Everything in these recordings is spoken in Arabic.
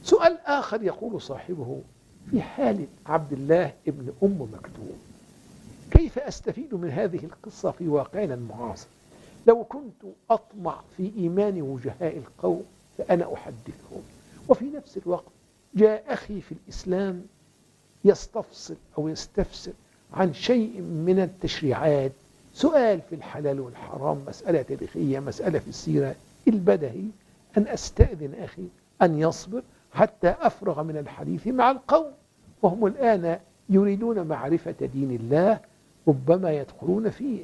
سؤال آخر يقول صاحبه: في حال عبد الله ابن أم مكتوم، كيف أستفيد من هذه القصة في واقعنا المعاصر؟ لو كنت أطمع في إيمان وجهاء القوم فأنا أحدثهم، وفي نفس الوقت جاء أخي في الإسلام يستفصل أو يستفسر عن شيء من التشريعات، سؤال في الحلال والحرام، مسألة تاريخية، مسألة في السيرة، البدهي أن أستأذن أخي أن يصبر حتى أفرغ من الحديث مع القوم، وهم الآن يريدون معرفة دين الله، ربما يدخلون فيه.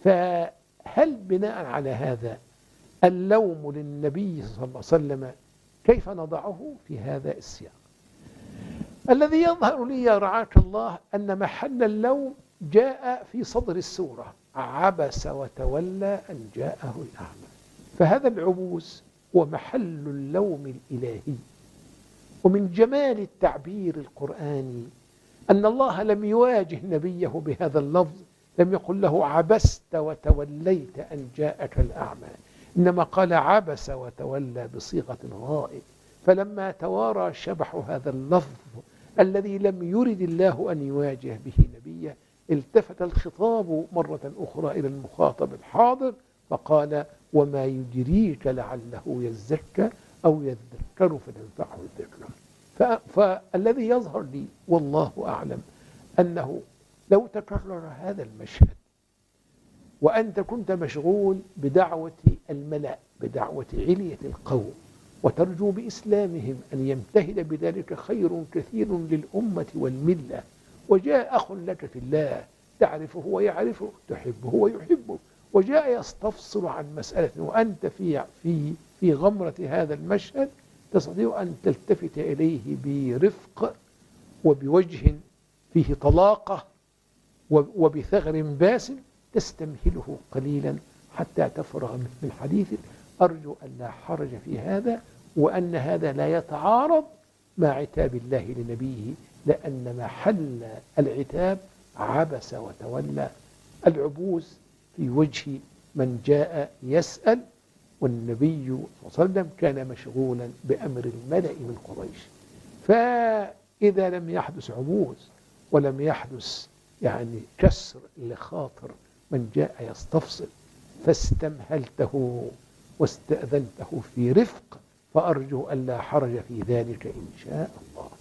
فهل بناء على هذا اللوم للنبي صلى الله عليه وسلم كيف نضعه في هذا السياق؟ الذي يظهر لي يا رعاك الله أن محل اللوم جاء في صدر السورة: عبس وتولى أن جاءه الأعمى. فهذا العبوس هو محل اللوم الإلهي. ومن جمال التعبير القرآني أن الله لم يواجه نبيه بهذا اللفظ، لم يقل له عبست وتوليت أن جاءك الأعمى، إنما قال عبس وتولى بصيغة غائب. فلما توارى شبح هذا اللفظ الذي لم يرد الله أن يواجه به نبيه، التفت الخطاب مرة أخرى إلى المخاطب الحاضر فقال: وما يدريك لعله يزكى أو يذكر فتنفعه الذكرى. فالذي يظهر لي والله أعلم أنه لو تكرر هذا المشهد وأنت كنت مشغول بدعوة الملأ، بدعوة علية القوم، وترجو بإسلامهم أن يمتهد بذلك خير كثير للأمة والملة، وجاء أخ لك في الله تعرفه ويعرفه، تحبه ويحبه، وجاء يستفصل عن مسألة وأنت في غمرة هذا المشهد، تستطيع أن تلتفت إليه برفق وبوجه فيه طلاقة وبثغر باسم، تستمهله قليلا حتى تفرغ من حديثك. أرجو أن لا حرج في هذا، وأن هذا لا يتعارض مع عتاب الله لنبيه، لأن محل العتاب عبس وتولى، العبوس في وجه من جاء يسأل، والنبي صلى الله عليه وسلم كان مشغولا بأمر الملأ من قريش. فإذا لم يحدث عبوس ولم يحدث كسر لخاطر من جاء يستفصل فاستمهلته واستأذنته في رفق، فأرجو أن لا حرج في ذلك إن شاء الله.